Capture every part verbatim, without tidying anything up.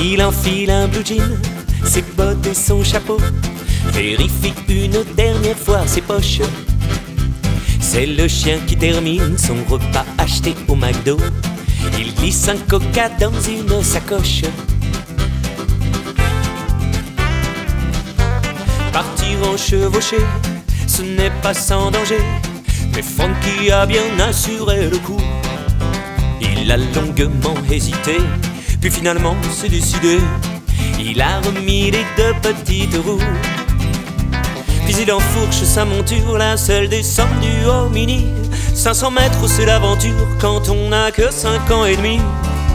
Il enfile un blue jean, ses bottes et son chapeau, vérifie une dernière fois ses poches. C'est le chien qui termine son repas acheté au McDo. Il glisse un coca dans une sacoche. Partir en chevauché, ce n'est pas sans danger, mais Frankie a bien assuré le coup. Il a longuement hésité, puis finalement s'est décidé. Il a remis les deux petites roues, puis il enfourche sa monture, la seule descendue au mini. Cinq cents mètres c'est l'aventure quand on n'a que cinq ans et demi.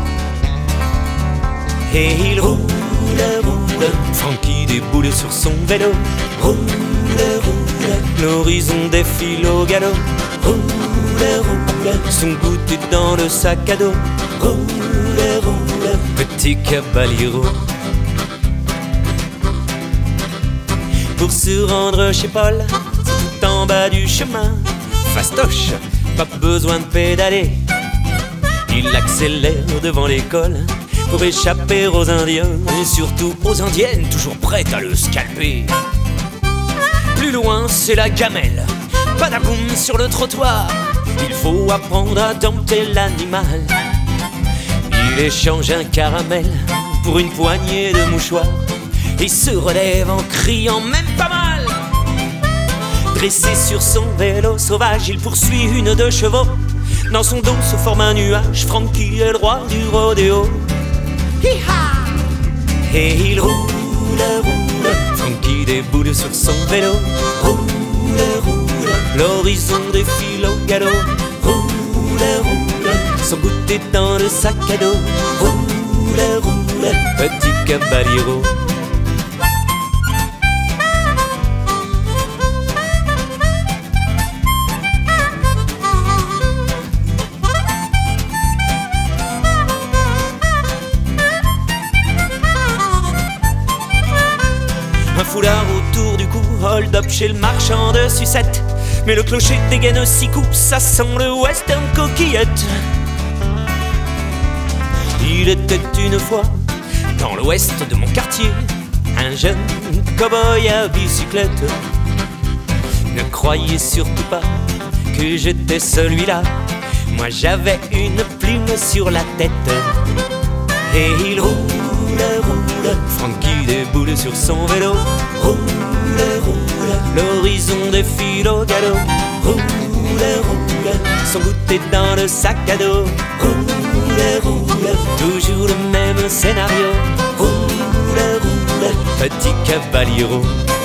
Et il roule, roule, Frankie déboule sur son vélo. Roule, roule, l'horizon défile au galop. Roule, roule, son goûter dans le sac à dos. Roule, roule, petit caballero. Pour se rendre chez Paul, c'est tout en bas du chemin. Fastoche, pas besoin de pédaler. Il accélère devant l'école pour échapper aux Indiens, et surtout aux Indiennes, toujours prêtes à le scalper. Plus loin, c'est la gamelle, badaboum sur le trottoir. Il faut apprendre à dompter l'animal. Il échange un caramel pour une poignée de mouchoirs et se relève en criant même pas mal. Dressé sur son vélo sauvage, il poursuit une de chevaux. Dans son dos se forme un nuage, Frankie est le roi du rodéo. Hi-ha! Et il roule, roule, Frankie déboule sur son vélo. Roule, roule, l'horizon défile au galop. Roule, roule, son goûter dans le sac à dos. Roule, roule, petit caballero. Un foulard autour du cou, hold up chez le marchand de sucettes. Mais le clocher dégaine six coups, ça sent le western coquillette. Il était une fois, dans l'ouest de mon quartier, un jeune cow-boy à bicyclette. Ne croyez surtout pas que j'étais celui-là. Moi j'avais une plume sur la tête. Et il roule, roule, Frankie déboule sur son vélo. Roule, roule, l'horizon défile au galop. Roule, roule, son goûter dans le sac à dos. Roule, roule, toujours le même scénario. Roule, roule, petit caballero.